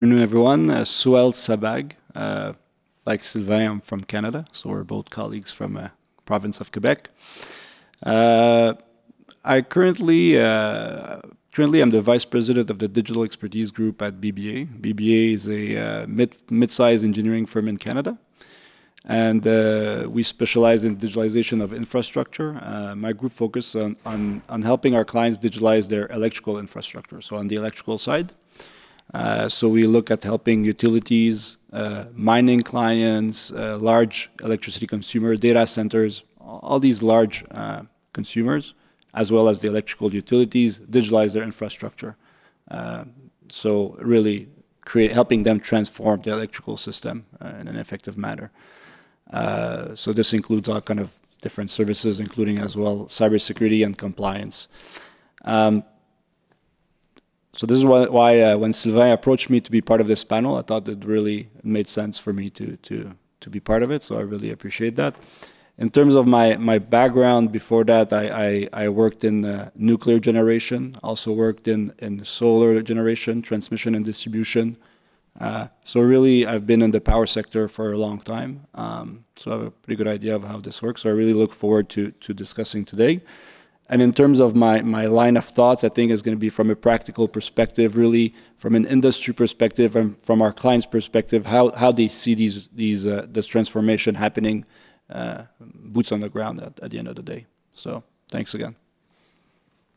Afternoon, everyone. Suel Sabag. Like Sylvain, I'm from Canada, so we're both colleagues from province of Quebec. Uh, I currently I'm the vice president of the digital expertise group at BBA. BBA is a mid-sized engineering firm in Canada, and we specialize in digitalization of infrastructure. My group focuses on helping our clients digitalize their electrical infrastructure. So on the electrical side. So we look at helping utilities, mining clients, large electricity consumer, data centers, all these large consumers, as well as the electrical utilities, digitalize their infrastructure. Uh, so really helping them transform the electrical system in an effective manner. So this includes all kind of different services, including as well cybersecurity and compliance. Um, So this is why when Sylvain approached me to be part of this panel, I thought it really made sense for me to be part of it. So I really appreciate that. In terms of my background before that, I worked in nuclear generation, also worked in solar generation, transmission and distribution. So really, I've been in the power sector for a long time. So I have a pretty good idea of how this works. So I really look forward to discussing today. And in terms of my line of thoughts, I think is going to be from a practical perspective, really from an industry perspective and from our clients' perspective, how they see this transformation happening, boots on the ground at the end of the day. So thanks again.